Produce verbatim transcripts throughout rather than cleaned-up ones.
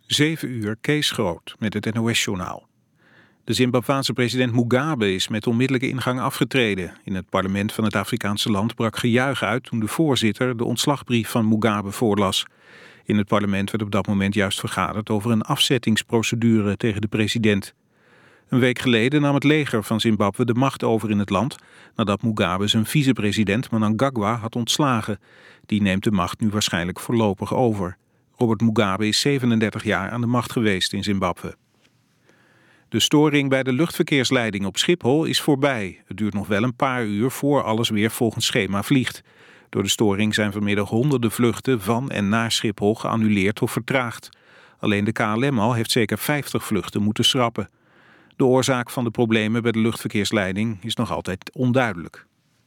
Zeven uur, Kees Groot met het N O S-journaal. De Zimbabwaanse president Mugabe is met onmiddellijke ingang afgetreden. In het parlement van het Afrikaanse land brak gejuich uit toen de voorzitter de ontslagbrief van Mugabe voorlas. In het parlement werd op dat moment juist vergaderd over een afzettingsprocedure tegen de president. Een week geleden nam het leger van Zimbabwe de macht over in het land, nadat Mugabe zijn vicepresident Mnangagwa had ontslagen. Die neemt de macht nu waarschijnlijk voorlopig over. Robert Mugabe is zevenendertig jaar aan de macht geweest in Zimbabwe. De storing bij de luchtverkeersleiding op Schiphol is voorbij. Het duurt nog wel een paar uur voor alles weer volgens schema vliegt. Door de storing zijn vanmiddag honderden vluchten van en naar Schiphol geannuleerd of vertraagd. Alleen de K L M al heeft zeker vijftig vluchten moeten schrappen. De oorzaak van de problemen bij de luchtverkeersleiding is nog altijd onduidelijk.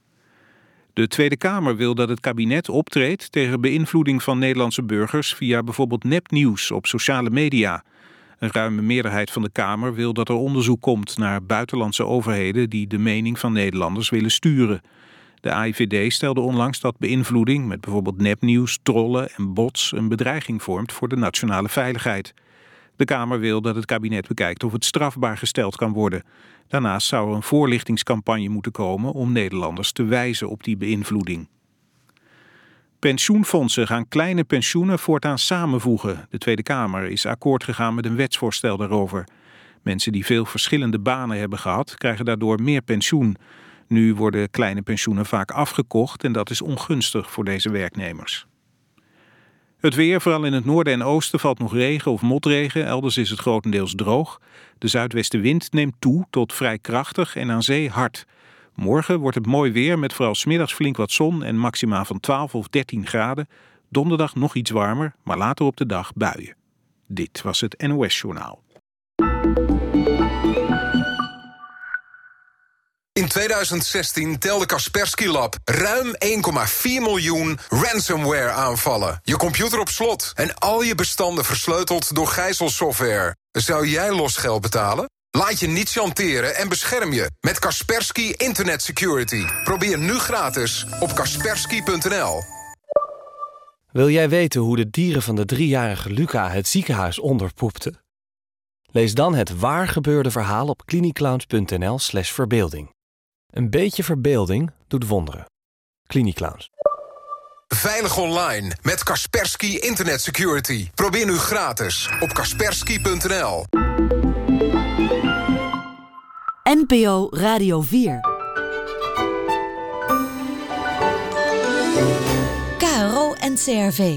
De Tweede Kamer wil dat het kabinet optreedt tegen beïnvloeding van Nederlandse burgers via bijvoorbeeld nepnieuws op sociale media. Een ruime meerderheid van de Kamer wil dat er onderzoek komt naar buitenlandse overheden die de mening van Nederlanders willen sturen. De A I V D stelde onlangs dat beïnvloeding met bijvoorbeeld nepnieuws, trollen en bots een bedreiging vormt voor de nationale veiligheid. De Kamer wil dat het kabinet bekijkt of het strafbaar gesteld kan worden. Daarnaast zou er een voorlichtingscampagne moeten komen om Nederlanders te wijzen op die beïnvloeding. Pensioenfondsen gaan kleine pensioenen voortaan samenvoegen. De Tweede Kamer is akkoord gegaan met een wetsvoorstel daarover. Mensen die veel verschillende banen hebben gehad, krijgen daardoor meer pensioen. Nu worden kleine pensioenen vaak afgekocht en dat is ongunstig voor deze werknemers. Het weer, vooral in het noorden en oosten, valt nog regen of motregen. Elders is het grotendeels droog. De zuidwestenwind neemt toe tot vrij krachtig en aan zee hard. Morgen wordt het mooi weer met vooral 's middags flink wat zon en maxima van twaalf of dertien graden. Donderdag nog iets warmer, maar later op de dag buien. Dit was het N O S-journaal. In tweeduizend zestien telde Kaspersky Lab ruim één komma vier miljoen ransomware-aanvallen. Je computer op slot en al je bestanden versleuteld door gijzelsoftware. Zou jij losgeld betalen? Laat je niet chanteren en bescherm je met Kaspersky Internet Security. Probeer nu gratis op kaspersky punt n l. Wil jij weten hoe de dieren van de driejarige Luca het ziekenhuis onderpoepten? Lees dan het waar gebeurde verhaal op cliniclounge punt n l slash verbeelding. Een beetje verbeelding doet wonderen. Cliniclounge. Veilig online met Kaspersky Internet Security. Probeer nu gratis op kaspersky punt n l. N P O Radio vier. K R O en C R V.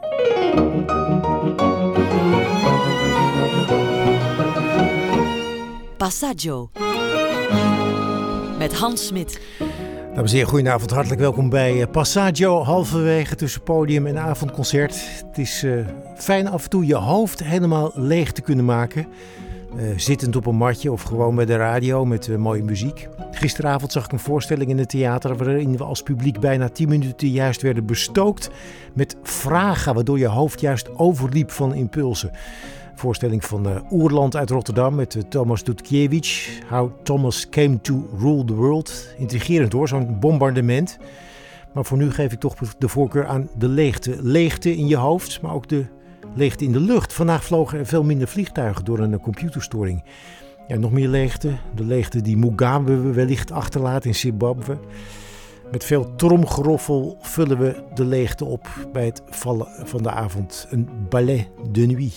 Passaggio. Met Hans Smit. Dames en heren, goedenavond. Hartelijk welkom bij Passaggio. Halverwege tussen podium en avondconcert. Het is uh, fijn af en toe je hoofd helemaal leeg te kunnen maken. Uh, zittend op een matje of gewoon bij de radio met uh, mooie muziek. Gisteravond zag ik een voorstelling in het theater waarin we als publiek bijna tien minuten juist werden bestookt met vragen, waardoor je hoofd juist overliep van impulsen. Voorstelling van uh, Oerland uit Rotterdam met uh, Thomas Dutkiewicz. How Thomas Came to Rule the World. Intrigerend hoor, zo'n bombardement. Maar voor nu geef ik toch de voorkeur aan de leegte. Leegte in je hoofd, maar ook de leegte in de lucht. Vandaag vlogen er veel minder vliegtuigen door een uh, computerstoring. Ja, nog meer leegte. De leegte die Mugabe wellicht achterlaat in Zimbabwe. Met veel tromgeroffel vullen we de leegte op bij het vallen van de avond. Een ballet de nuit.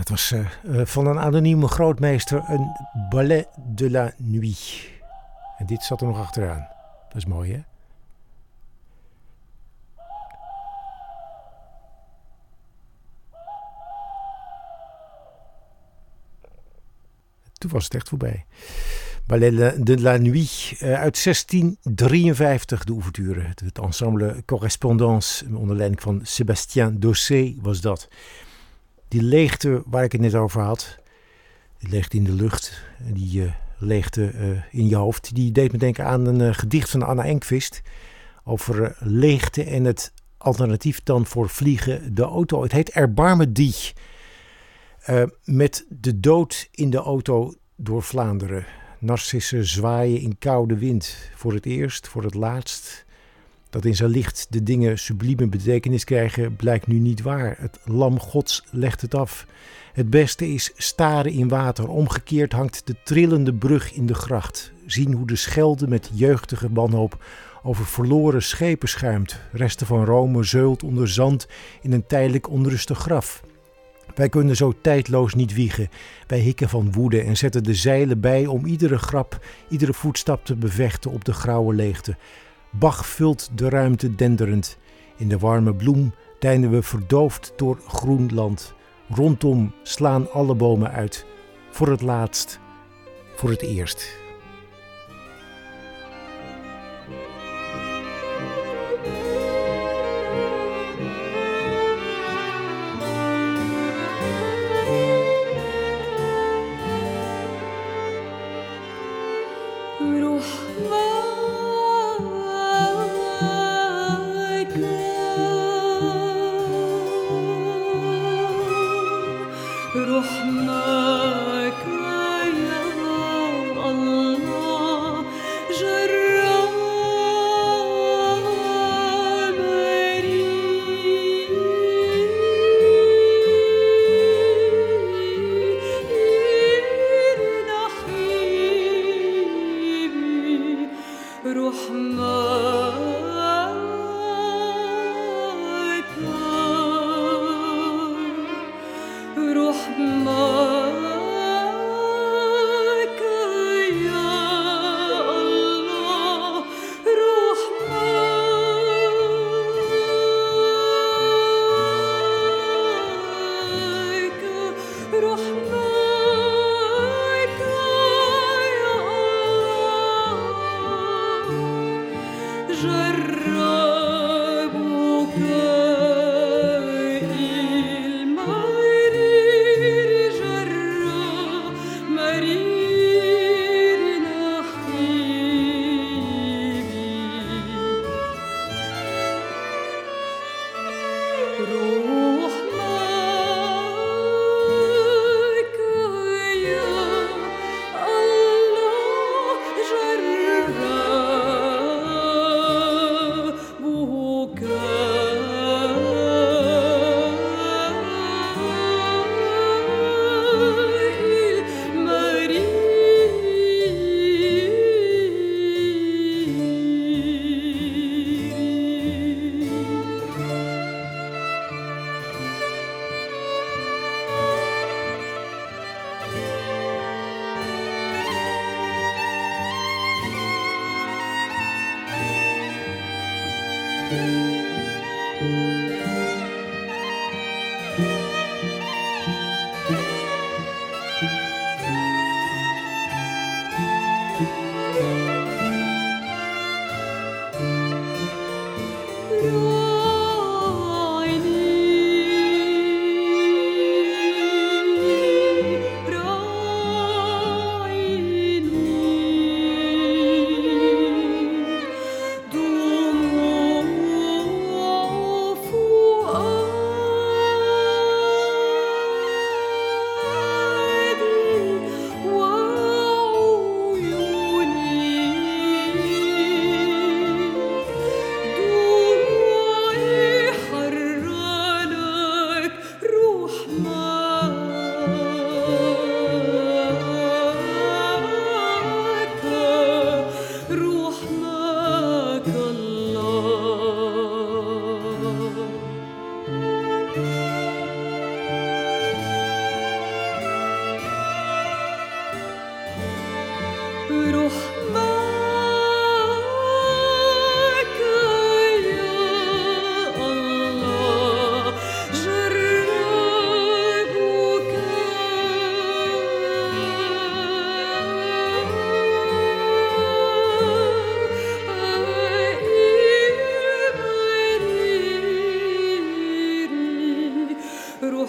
dat was uh, uh, van een anonieme grootmeester een ballet de la nuit. En dit zat er nog achteraan. Dat is mooi, hè? Toen was het echt voorbij. Ballet de la Nuit uh, uit zestien drieënvijftig, de ouverture. Het, het ensemble Correspondance onder leiding van Sébastien Dossé was dat. Die leegte waar ik het net over had, die leegte in de lucht, die uh, leegte uh, in je hoofd, die deed me denken aan een uh, gedicht van Anna Enquist over uh, leegte en het alternatief dan voor vliegen, de auto. Het heet Erbarme dich. Uh, met de dood in de auto door Vlaanderen. Narcissen zwaaien in koude wind. Voor het eerst, voor het laatst. Dat in zijn licht de dingen sublieme betekenis krijgen, blijkt nu niet waar. Het lam Gods legt het af. Het beste is staren in water. Omgekeerd hangt de trillende brug in de gracht. Zien hoe de Schelde met jeugdige wanhoop over verloren schepen schuimt. Resten van Rome zeult onder zand in een tijdelijk onrustig graf. Wij kunnen zo tijdloos niet wiegen. Wij hikken van woede en zetten de zeilen bij om iedere grap, iedere voetstap te bevechten op de grauwe leegte. Bach vult de ruimte denderend. In de warme bloem deinen we verdoofd door groen land. Rondom slaan alle bomen uit. Voor het laatst, voor het eerst. جربوك المرير جربوك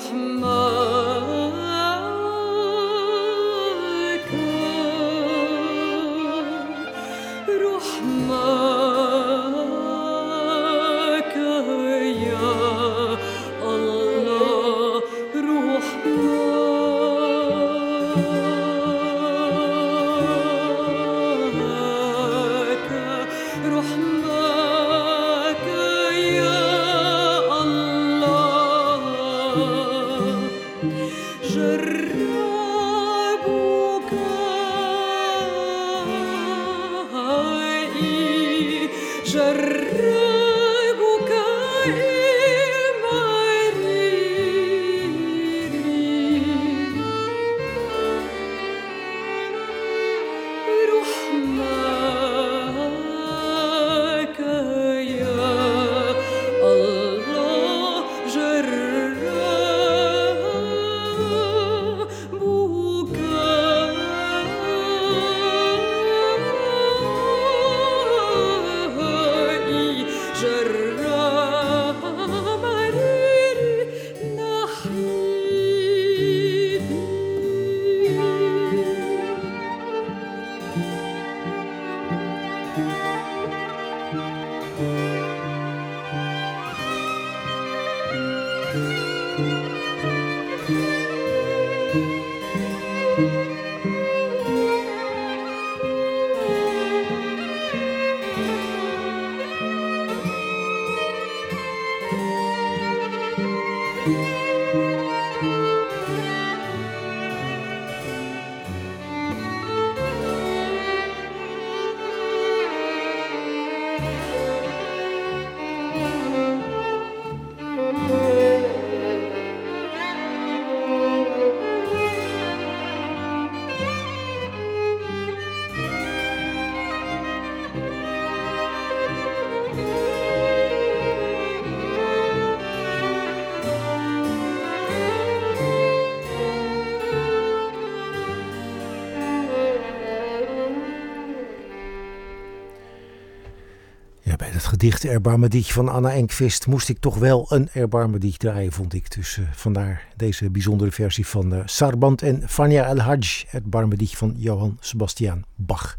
Gedicht Erbarme dich van Anna Enqvist moest ik toch wel een Erbarme dich draaien, vond ik. Dus uh, vandaar deze bijzondere versie van uh, Sarband en Fania El Hadj, Erbarme dich van Johann Sebastian Bach.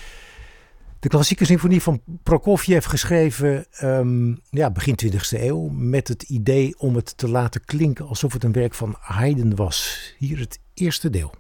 De klassieke symfonie van Prokofjev geschreven um, ja, begin twintigste eeuw met het idee om het te laten klinken alsof het een werk van Haydn was. Hier het eerste deel.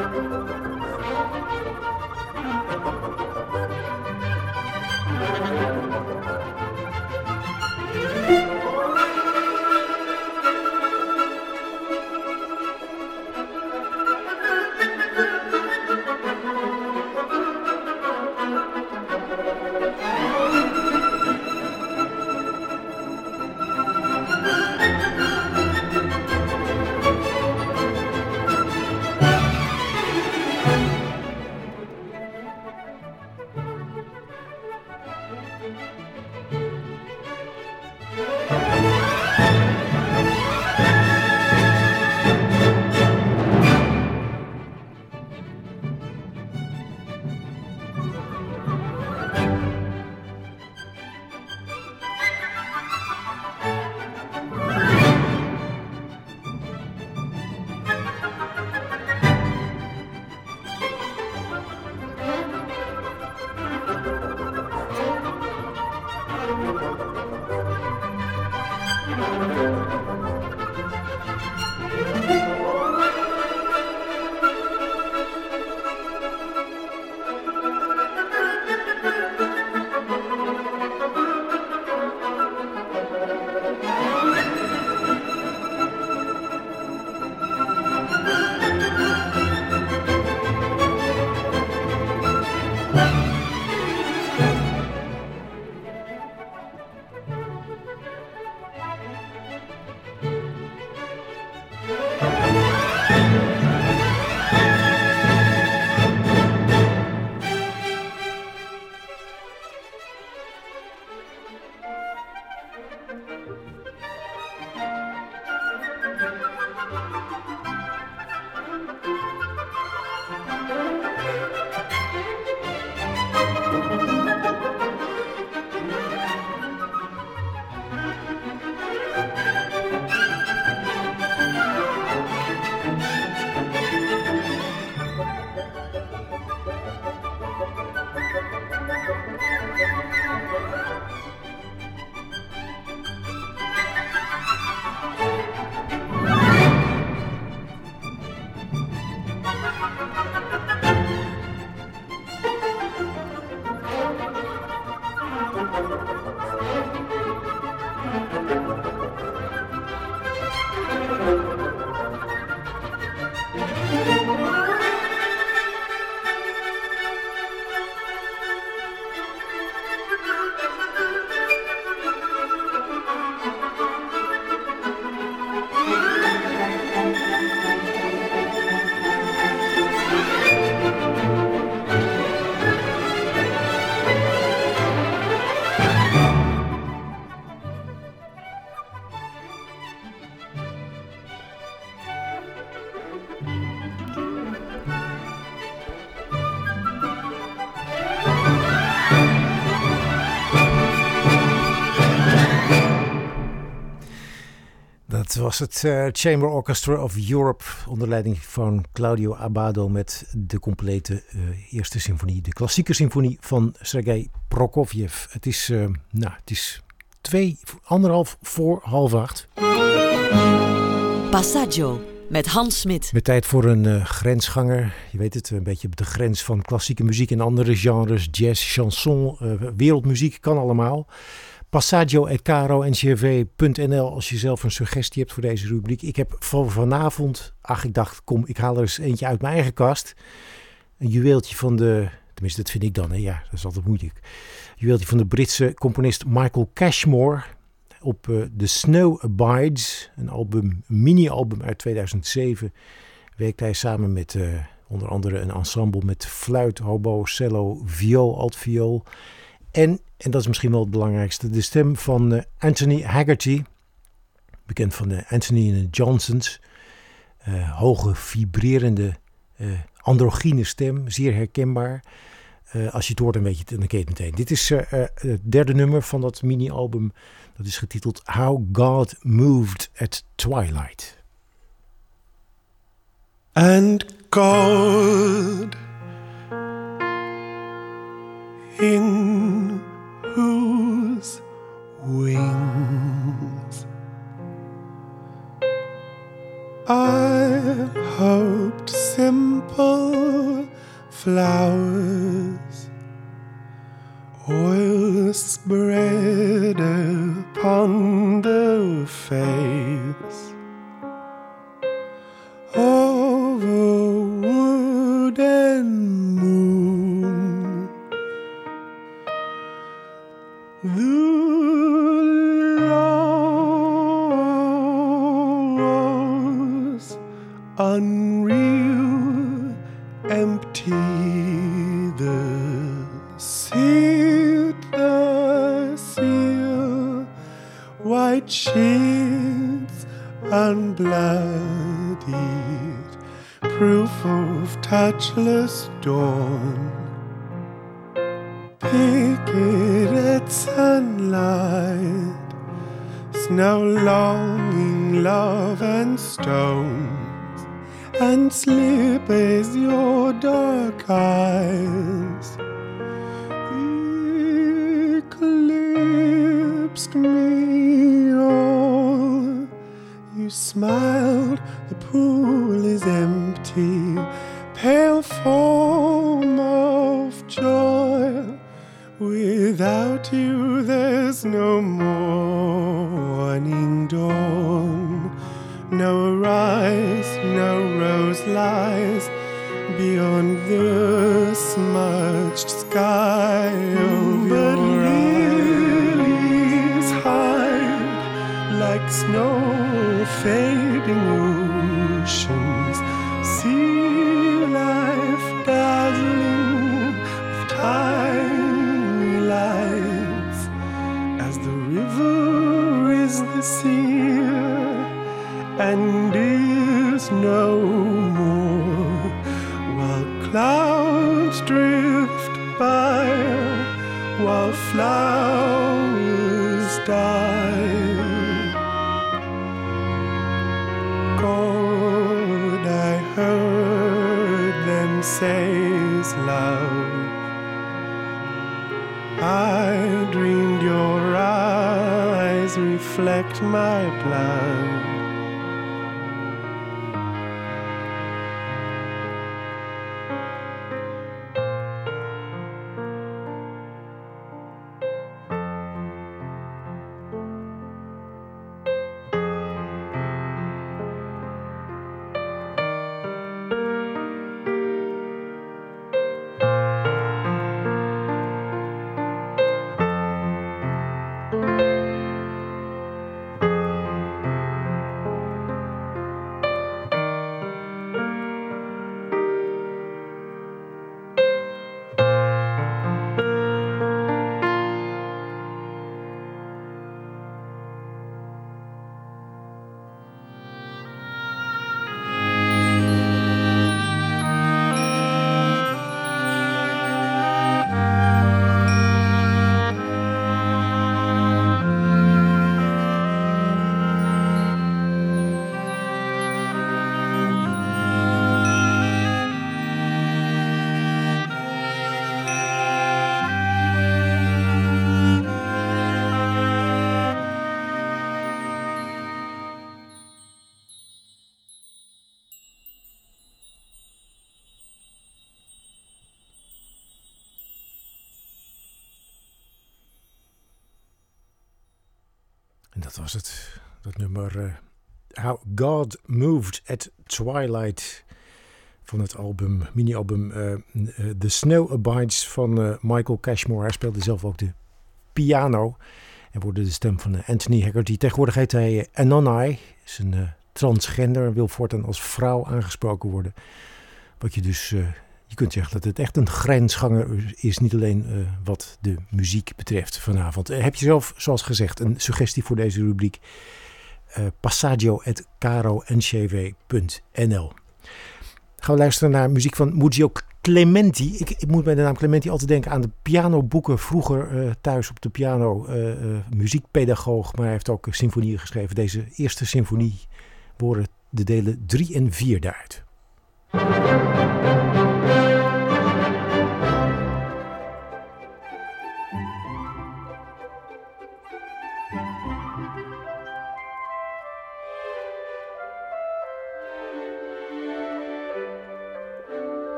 Dat was het uh, Chamber Orchestra of Europe onder leiding van Claudio Abbado met de complete uh, eerste symfonie, de klassieke symfonie van Sergei Prokofjev. Het is, uh, nou, het is twee, anderhalf voor half acht. Passaggio met Hans Smit. Met tijd voor een uh, grensganger. Je weet het, een beetje op de grens van klassieke muziek en andere genres. Jazz, chanson, uh, wereldmuziek, kan allemaal. Passaggio at caro n c r v punt n l als je zelf een suggestie hebt voor deze rubriek. Ik heb voor vanavond, ach ik dacht, kom, ik haal er eens eentje uit mijn eigen kast. Een juweeltje van de, tenminste dat vind ik dan, hè? Ja, dat is altijd moeilijk. Een juweeltje van de Britse componist Michael Cashmore. Op uh, The Snow Abides, een album, een mini-album uit tweeduizend zeven, werkte hij samen met uh, onder andere een ensemble met fluit, hobo, cello, viool, altviool. En, en dat is misschien wel het belangrijkste, de stem van uh, Anthony Haggerty, bekend van de Anthony and the Johnsons. Uh, hoge, vibrerende, uh, androgyne stem, zeer herkenbaar. Uh, als je het hoort, dan weet je het, dan ken je het meteen. Dit is uh, uh, het derde nummer van dat mini-album. Dat is getiteld How God Moved at Twilight. And God, in whose wings I hoped simple flowers, oil spread upon the face of a wooden moon. The laws unreal, empty, the seat, the seal, white sheets unbloodied, proof of touchless dawn. Picketed sunlight, snow longing, love and stones, and slip as your dark eyes eclipsed me all. You smiled, the pool is empty, pale foam of joy. Without you there's no morning dawn, no rise, no rose lies beyond the smudged sky of but your lilies hide like snow fading oceans, sea life dazzling with tiny lights as the river is the sea and is no more, while clouds drift by, while flowers die. God, I heard them say is love. I dreamed your eyes reflect my blood. En dat was het. Dat nummer uh, How God Moved at Twilight van het album, mini-album uh, uh, The Snow Abides van uh, Michael Cashmore. Hij speelde zelf ook de piano en wordt de stem van uh, Anthony Haggerty. Tegenwoordig heet hij uh, Anonai, is een uh, transgender en wil voortaan als vrouw aangesproken worden. Wat je dus... Uh, Je kunt zeggen dat het echt een grensganger is, niet alleen uh, wat de muziek betreft vanavond. Uh, heb je zelf, zoals gezegd, een suggestie voor deze rubriek? Uh, passaggio at caro n c w punt n l. Gaan we luisteren naar muziek van Muzio Clementi. Ik, ik moet bij de naam Clementi altijd denken aan de pianoboeken. Vroeger uh, thuis op de piano, uh, uh, muziekpedagoog, maar hij heeft ook symfonieën geschreven. Deze eerste symfonie worden de delen drie en vier daaruit.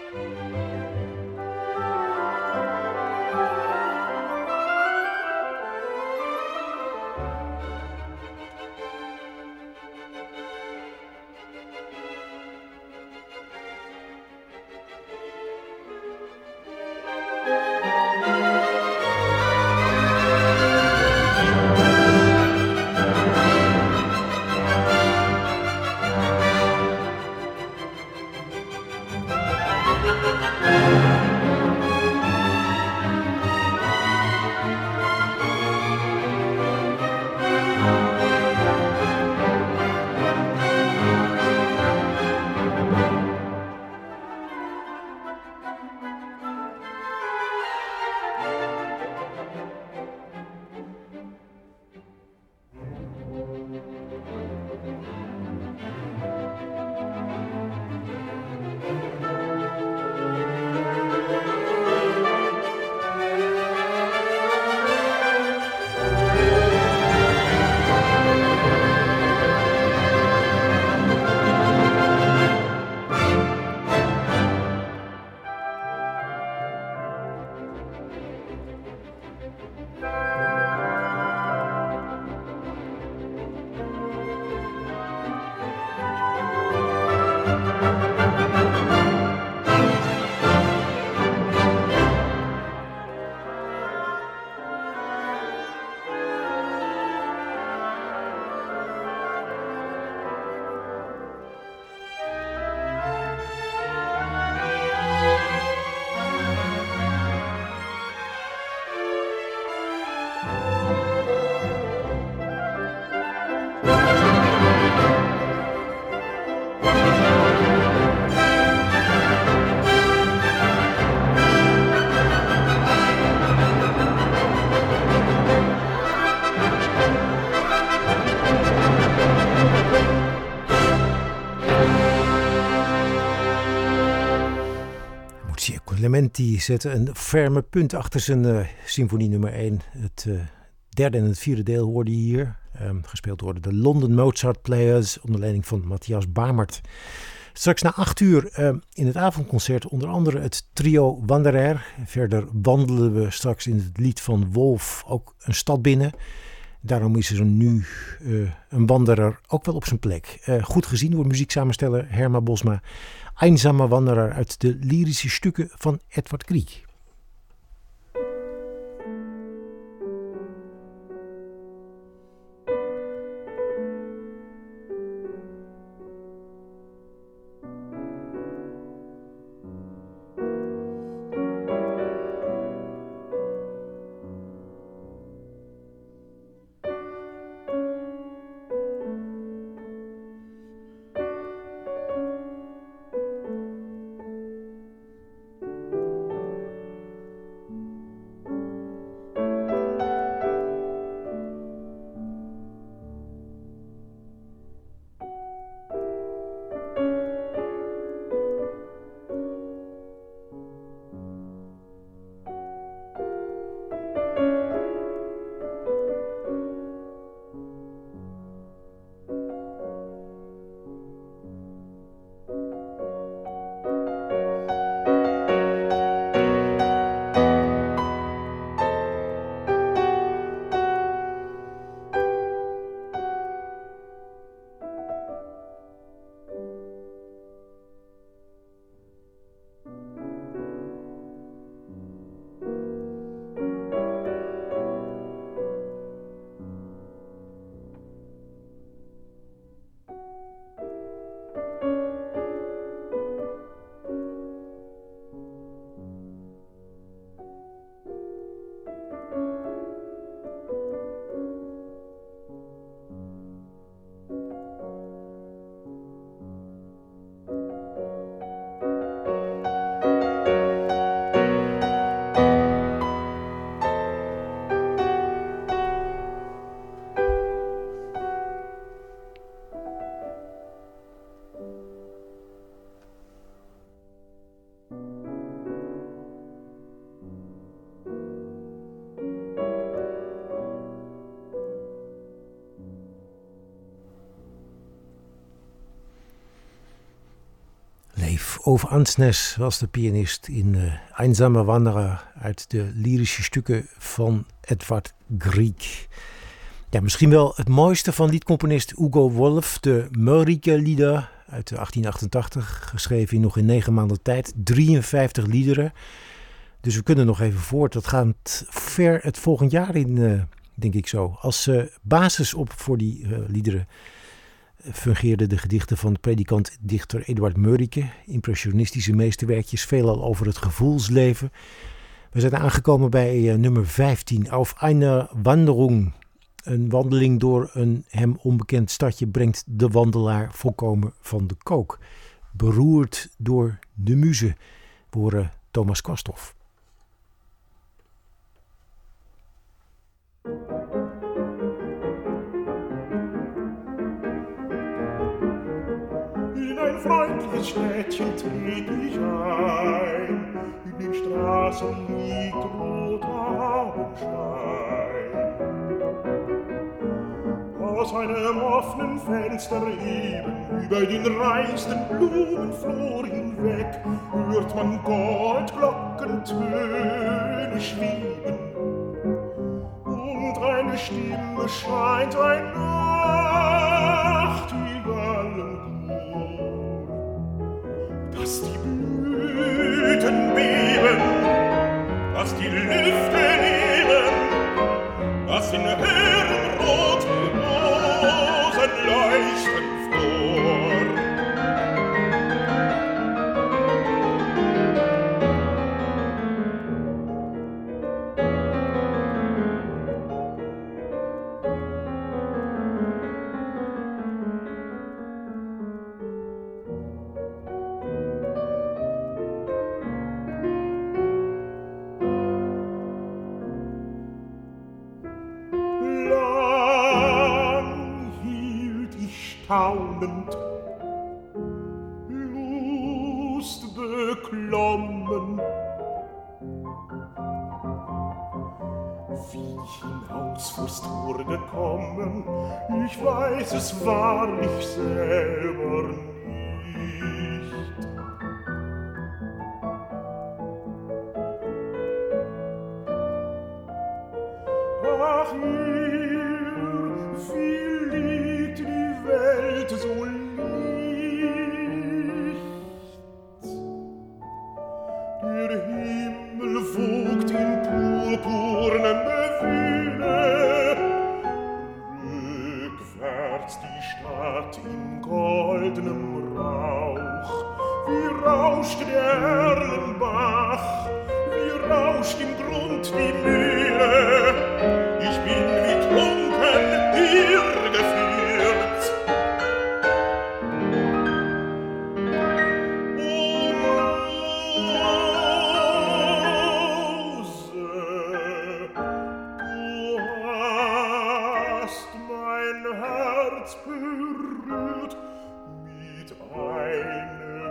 Clementi zette een ferme punt achter zijn uh, symfonie nummer één. Het uh, derde en het vierde deel hoorde je hier. Um, gespeeld worden de London Mozart Players onder leiding van Matthias Bamert. Straks na acht uur uh, in het avondconcert onder andere het trio Wanderer. Verder wandelen we straks in het lied van Wolf ook een stad binnen. Daarom is er nu uh, een wanderer ook wel op zijn plek. Uh, goed gezien door muzieksamensteller Herma Bosma. Einsame Wanderer uit de lyrische stukken van Edward Grieg. Dave Ove Ansnes was de pianist in uh, Einsame Wanderer uit de lyrische stukken van Edvard Grieg. Ja, misschien wel het mooiste van liedcomponist Hugo Wolf, de Mörike Lieder uit achttien achtentachtig, geschreven in nog in negen maanden tijd, drieënvijftig liederen. Dus we kunnen nog even voort. Dat gaat ver het volgend jaar in, uh, denk ik zo. Als uh, basis op voor die uh, liederen fungeerden de gedichten van de predikant-dichter Eduard Mörike. Impressionistische meesterwerkjes, veelal over het gevoelsleven. We zijn aangekomen bij uh, nummer vijftien. Auf einer Wanderung. Een wandeling door een hem onbekend stadje brengt de wandelaar volkomen van de kook. Beroerd door de muze. We horen Thomas Quasthoff. In ein freundliches Städtchen trete ich ein. In den Straßen liegt roter Abendschein. Aus einem offenen Fenster eben über den reichsten Blumenflor hinweg hört man Goldglockentöne schweben. Und eine Stimme scheint ein Nachtigallenchor, dass die Blüten beben, dass die Lüfte leben, dass in hellem Rot die Rosen leuchten vor. Staunend, Lust beklommen, wie ich hinaus vors Tor gekommen, ich weiß es wahrlich selber nicht. Ach, hier, wie liegt die Welt so licht. Der Himmel wogt in purpurnem Gewühle, rückwärts die Stadt in goldenem Rauch. Wie rauscht der Erlenbach, wie rauscht im Grund die Mühle. Ich bin wie trunken hier geführt. Berührt mit einem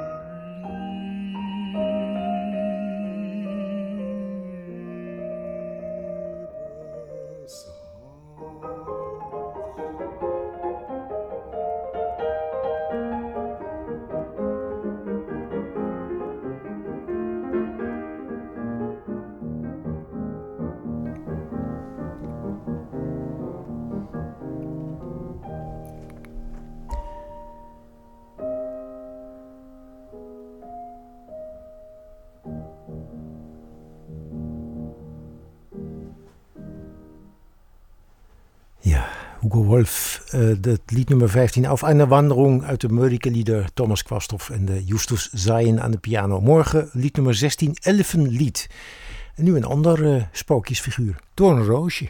Hugo Wolf, uh, het lied nummer vijftien, Auf einer Wanderung uit de Mörike Lieder, Thomas Quasthoff en de Justus Zayen aan de piano. Morgen lied nummer zestien, Elfenlied. En nu een ander uh, sprookjesfiguur, Doornroosje.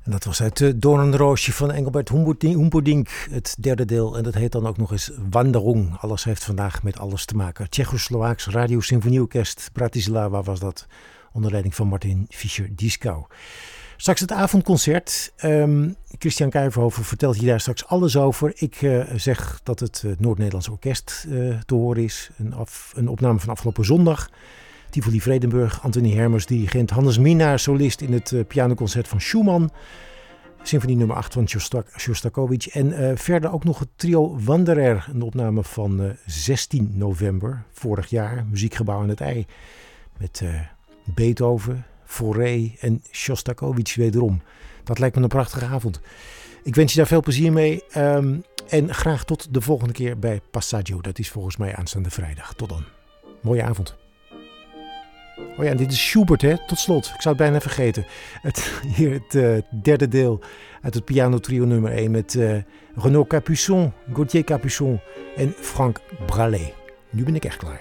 En dat was uit het Doornenroosje van Engelbert Humperdinck, het derde deel. En dat heet dan ook nog eens Wanderung. Alles heeft vandaag met alles te maken. Tsjechoslowaaks Radio Symfonieorkest Bratislava was dat, onder leiding van Martin Fischer-Dieskau. Straks het avondconcert. Um, Christian Kuiverhoven vertelt je daar straks alles over. Ik uh, zeg dat het uh, Noord-Nederlands Orkest uh, te horen is. Een, af, een opname van afgelopen zondag. Tivoli Vredenburg, Anthony Hermers, dirigent. Hannes Minnaar, solist in het uh, pianoconcert van Schumann. Symfonie nummer acht van Shostakovich. En uh, verder ook nog het trio Wanderer. Een opname van uh, zestien november vorig jaar. Muziekgebouw aan het IJ. Met uh, Beethoven, Fauré en Shostakovich wederom. Dat lijkt me een prachtige avond. Ik wens je daar veel plezier mee. Um, en graag tot de volgende keer bij Passaggio. Dat is volgens mij aanstaande vrijdag. Tot dan. Mooie avond. Oh ja, en dit is Schubert, hè? Tot slot. Ik zou het bijna vergeten. Het, hier het uh, derde deel uit het pianotrio nummer één met uh, Renaud Capuçon, Gauthier Capuçon en Frank Bralet. Nu ben ik echt klaar.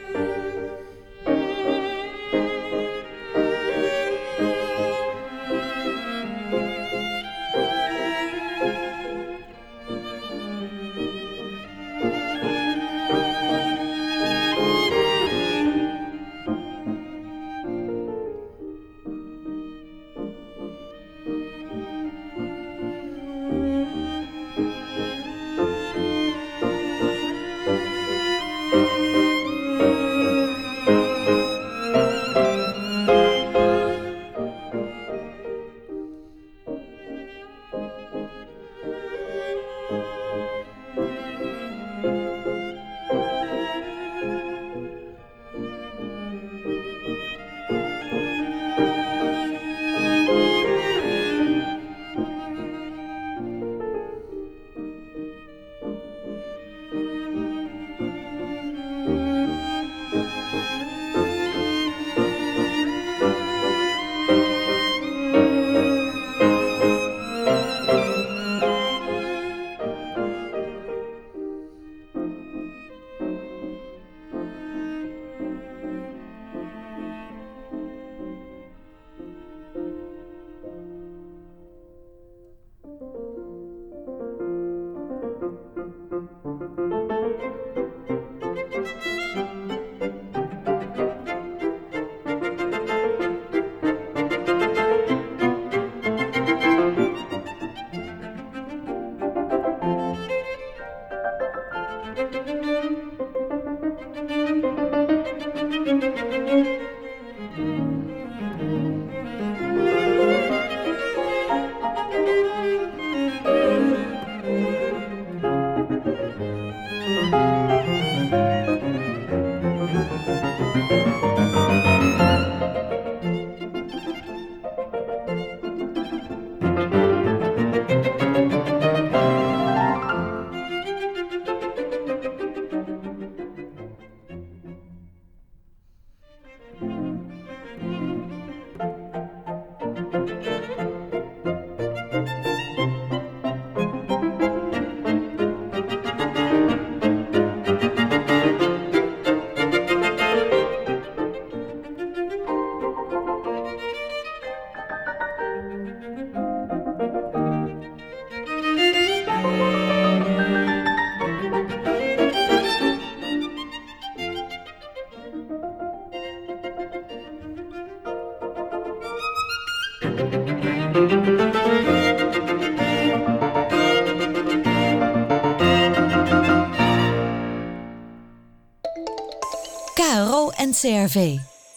K R O en C R V.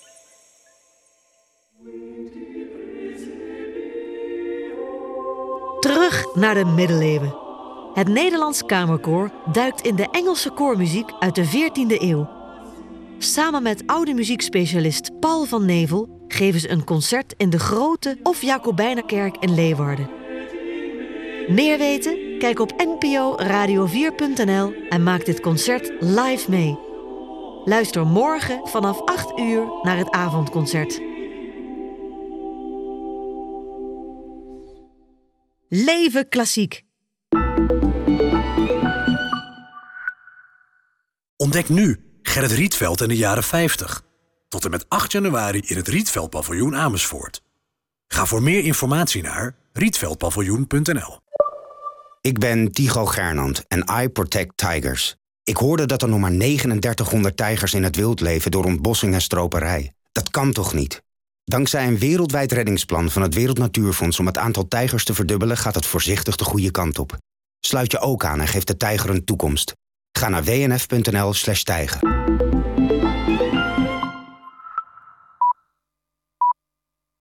Terug naar de middeleeuwen. Het Nederlands Kamerkoor duikt in de Engelse koormuziek uit de veertiende eeuw. Samen met oude muziekspecialist Paul van Nevel geven ze een concert in de Grote of Jacobijnerkerk in Leeuwarden. Meer weten? Kijk op n p o radio vier punt n l en maak dit concert live mee. Luister morgen vanaf acht uur naar het avondconcert. Leven klassiek! Ontdek nu Gerrit Rietveld in de jaren vijftig. Tot en met acht januari in het Rietveld Paviljoen Amersfoort. Ga voor meer informatie naar rietveldpaviljoen punt n l. Ik ben Tycho Gernand en I Protect Tigers. Ik hoorde dat er nog maar negenendertighonderd tijgers in het wild leven door ontbossing en stroperij. Dat kan toch niet? Dankzij een wereldwijd reddingsplan van het Wereld Natuurfonds om het aantal tijgers te verdubbelen gaat het voorzichtig de goede kant op. Sluit je ook aan en geef de tijger een toekomst. Ga naar w n f punt n l slash tijger.